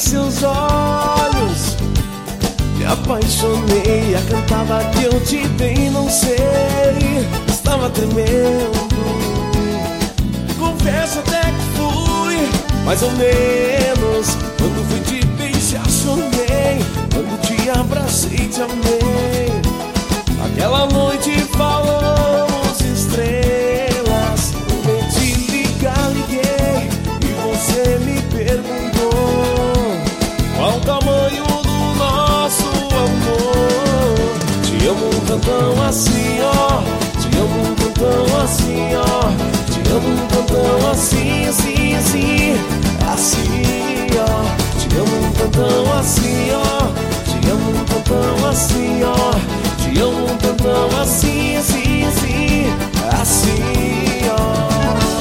seus olhos, me apaixonei. A cantada que eu te dei, não sei, estava tremendo. Confesso até que fui mais ou menos. Quando fui te beijar, chorei. Quando te abracei, te amei. Aquela noite falamos estrelas. Vou te ligar, liguei, e você me perguntou qual o tamanho do nosso amor. Te amo um tantão assim, ó. Te amo um tantão assim, ó. Te amo um tantão assim, assim, assim, assim, ó. Te amo um tantão assim, ó. Te amo um tantão assim, ó. Te amo um tantão assim, assim, assim, assim, ó.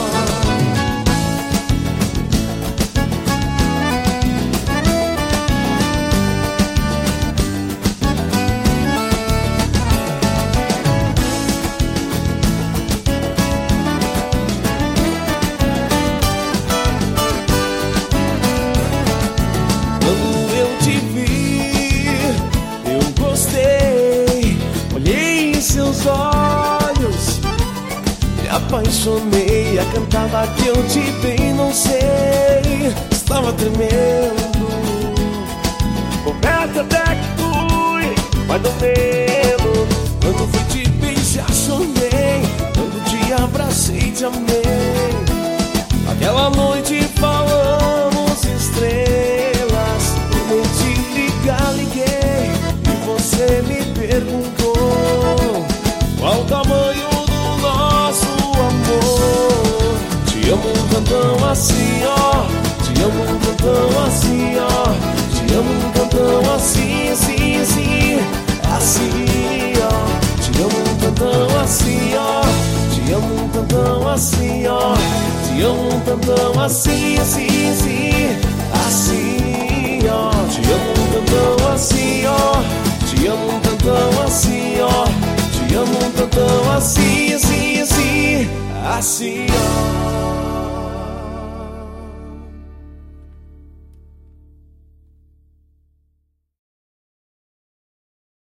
Quando eu te vi, eu gostei. Olhei em seus olhos, me apaixonei. A cantada que eu te dei, não sei, estava tremendo. Confesso até que fui mais ou menos. Quando fui te beijar, chorei. Quando te abracei, te amei. Aquela noite falamos estrelas. Vou te ligar, liguei, e você me perguntou qual o tamanho do nosso amor. Te amo um tantão assim, ó. Te amo um tantão assim, ó. Te amo um tantão assim, assim, assim, assim, ó. Te amo um tantão assim, ó. Te amo um tantão assim, ó. Te amo um tantão assim, assim, assim, assim, ó. Te amo um tantão assim, ó. Te amo um tantão assim, ó. Te amo um tantão assim, assim, assim, assim, ó.